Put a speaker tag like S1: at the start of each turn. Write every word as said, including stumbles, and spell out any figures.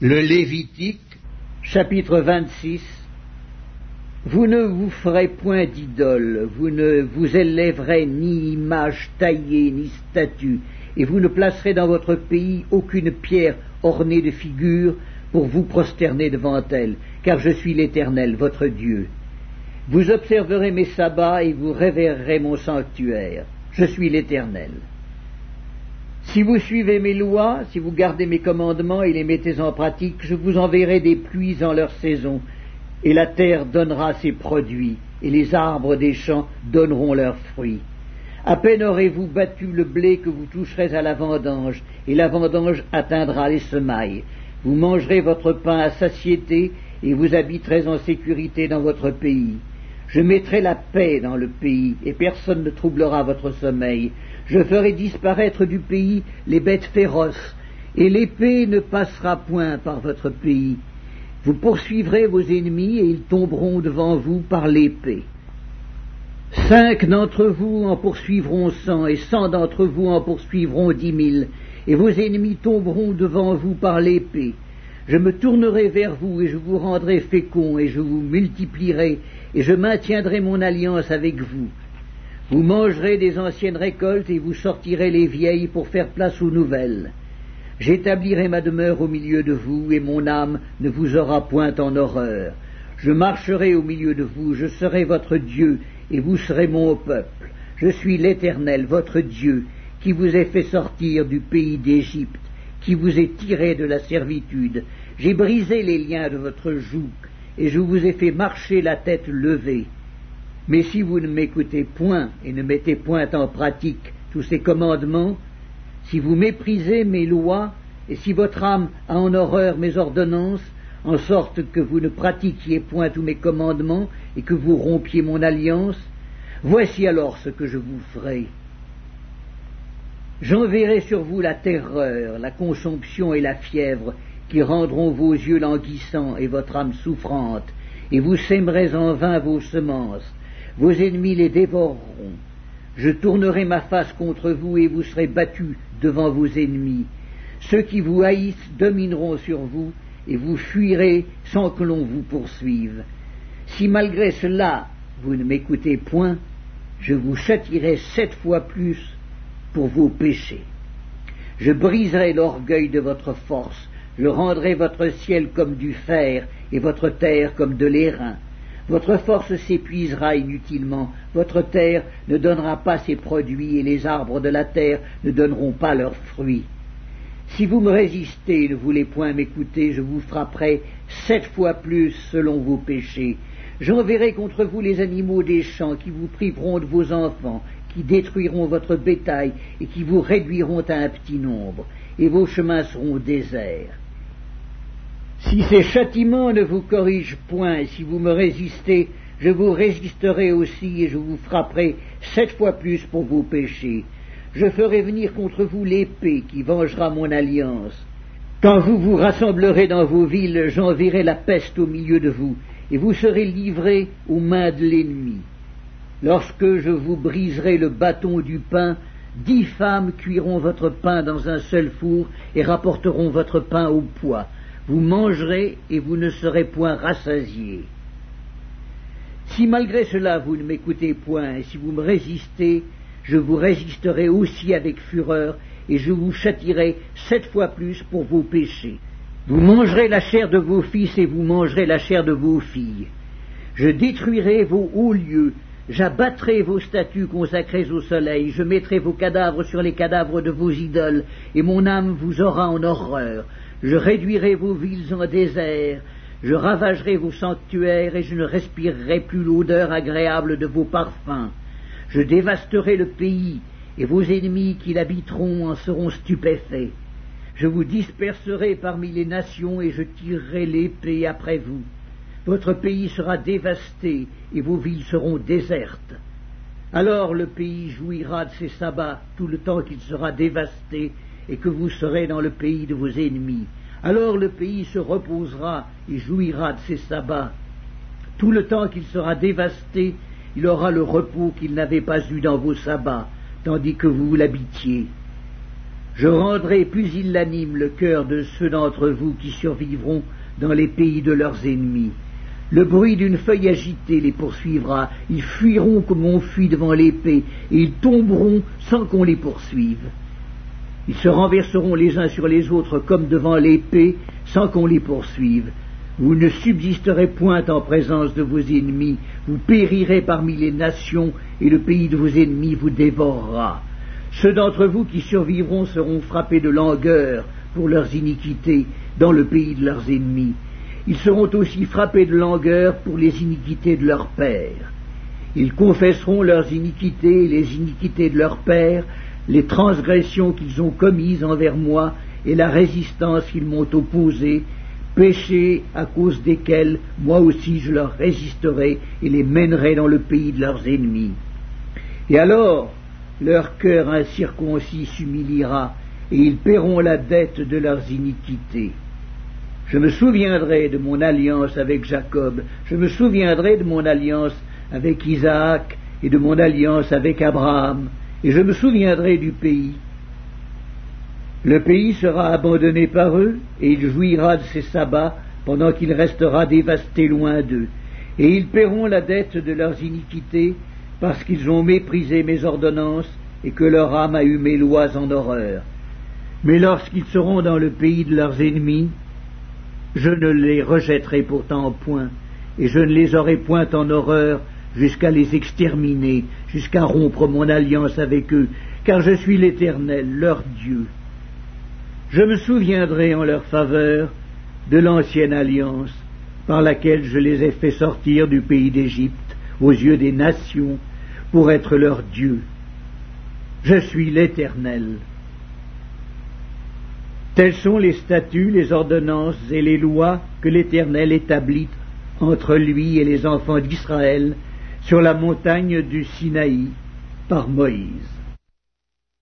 S1: Le Lévitique, chapitre vingt-six. Vous ne vous ferez point d'idole, vous ne vous élèverez ni image taillée, ni statue, et vous ne placerez dans votre pays aucune pierre ornée de figures pour vous prosterner devant elle, car je suis l'Éternel, votre Dieu. Vous observerez mes sabbats et vous révérerez mon sanctuaire. Je suis l'Éternel. Si vous suivez mes lois, si vous gardez mes commandements et les mettez en pratique, je vous enverrai des pluies en leur saison, et la terre donnera ses produits, et les arbres des champs donneront leurs fruits. À peine aurez-vous battu le blé que vous toucherez à la vendange, et la vendange atteindra les semailles. Vous mangerez votre pain à satiété, et vous habiterez en sécurité dans votre pays. Je mettrai la paix dans le pays, et personne ne troublera votre sommeil. Je ferai disparaître du pays les bêtes féroces, et l'épée ne passera point par votre pays. Vous poursuivrez vos ennemis, et ils tomberont devant vous par l'épée. Cinq d'entre vous en poursuivront cent, et cent d'entre vous en poursuivront dix mille, et vos ennemis tomberont devant vous par l'épée. Je me tournerai vers vous, et je vous rendrai féconds, et je vous multiplierai, et je maintiendrai mon alliance avec vous. Vous mangerez des anciennes récoltes, et vous sortirez les vieilles pour faire place aux nouvelles. J'établirai ma demeure au milieu de vous, et mon âme ne vous aura point en horreur. Je marcherai au milieu de vous, je serai votre Dieu, et vous serez mon peuple. Je suis l'Éternel, votre Dieu, qui vous ai fait sortir du pays d'Égypte, qui vous ai tiré de la servitude. J'ai brisé les liens de votre joug, et je vous ai fait marcher la tête levée. Mais si vous ne m'écoutez point et ne mettez point en pratique tous ces commandements, si vous méprisez mes lois, et si votre âme a en horreur mes ordonnances, en sorte que vous ne pratiquiez point tous mes commandements, et que vous rompiez mon alliance, voici alors ce que je vous ferai. J'enverrai sur vous la terreur, la consomption et la fièvre, qui rendront vos yeux languissants et votre âme souffrante, et vous sèmerez en vain vos semences. Vos ennemis les dévoreront. Je tournerai ma face contre vous, et vous serez battus devant vos ennemis. Ceux qui vous haïssent domineront sur vous, et vous fuirez sans que l'on vous poursuive. Si malgré cela vous ne m'écoutez point, je vous châtierai sept fois plus pour vos péchés. Je briserai l'orgueil de votre force, je rendrai votre ciel comme du fer, et votre terre comme de l'airain. Votre force s'épuisera inutilement, votre terre ne donnera pas ses produits, et les arbres de la terre ne donneront pas leurs fruits. Si vous me résistez et ne voulez point m'écouter, je vous frapperai sept fois plus selon vos péchés. J'enverrai contre vous les animaux des champs, qui vous priveront de vos enfants, qui détruiront votre bétail, et qui vous réduiront à un petit nombre, et vos chemins seront déserts. Si ces châtiments ne vous corrigent point, et si vous me résistez, je vous résisterai aussi, et je vous frapperai sept fois plus pour vos péchés. Je ferai venir contre vous l'épée qui vengera mon alliance. Quand vous vous rassemblerez dans vos villes, j'enverrai la peste au milieu de vous, et vous serez livrés aux mains de l'ennemi. Lorsque je vous briserai le bâton du pain, dix femmes cuiront votre pain dans un seul four, et rapporteront votre pain au poids. Vous mangerez et vous ne serez point rassasiés. Si malgré cela vous ne m'écoutez point, et si vous me résistez, je vous résisterai aussi avec fureur, et je vous châtierai sept fois plus pour vos péchés. Vous mangerez la chair de vos fils, et vous mangerez la chair de vos filles. Je détruirai vos hauts lieux, j'abattrai vos statues consacrées au soleil, je mettrai vos cadavres sur les cadavres de vos idoles, et mon âme vous aura en horreur. Je réduirai vos villes en désert, je ravagerai vos sanctuaires, et je ne respirerai plus l'odeur agréable de vos parfums. Je dévasterai le pays, et vos ennemis qui l'habiteront en seront stupéfaits. Je vous disperserai parmi les nations, et je tirerai l'épée après vous. Votre pays sera dévasté, et vos villes seront désertes. Alors le pays jouira de ses sabbats tout le temps qu'il sera dévasté, et que vous serez dans le pays de vos ennemis. Alors le pays se reposera et jouira de ses sabbats. Tout le temps qu'il sera dévasté, il aura le repos qu'il n'avait pas eu dans vos sabbats, tandis que vous l'habitiez. Je rendrai pusillanime le cœur de ceux d'entre vous qui survivront dans les pays de leurs ennemis. Le bruit d'une feuille agitée les poursuivra, ils fuiront comme on fuit devant l'épée, et ils tomberont sans qu'on les poursuive. Ils se renverseront les uns sur les autres comme devant l'épée, sans qu'on les poursuive. Vous ne subsisterez point en présence de vos ennemis, vous périrez parmi les nations, et le pays de vos ennemis vous dévorera. Ceux d'entre vous qui survivront seront frappés de langueur pour leurs iniquités dans le pays de leurs ennemis. Ils seront aussi frappés de langueur pour les iniquités de leurs pères. Ils confesseront leurs iniquités et les iniquités de leurs pères, les transgressions qu'ils ont commises envers moi et la résistance qu'ils m'ont opposée, péchés à cause desquels moi aussi je leur résisterai et les mènerai dans le pays de leurs ennemis. Et alors leur cœur incirconcis s'humiliera, et ils paieront la dette de leurs iniquités. Je me souviendrai de mon alliance avec Jacob, je me souviendrai de mon alliance avec Isaac et de mon alliance avec Abraham, et je me souviendrai du pays. Le pays sera abandonné par eux, et il jouira de ses sabbats pendant qu'il restera dévasté loin d'eux. Et ils paieront la dette de leurs iniquités, parce qu'ils ont méprisé mes ordonnances et que leur âme a eu mes lois en horreur. Mais lorsqu'ils seront dans le pays de leurs ennemis, je ne les rejetterai pourtant point, et je ne les aurai point en horreur jusqu'à les exterminer, jusqu'à rompre mon alliance avec eux, car je suis l'Éternel, leur Dieu. Je me souviendrai en leur faveur de l'ancienne alliance par laquelle je les ai fait sortir du pays d'Égypte aux yeux des nations pour être leur Dieu. Je suis l'Éternel. Tels sont les statuts, les ordonnances et les lois que l'Éternel établit entre lui et les enfants d'Israël sur la montagne du Sinaï par Moïse.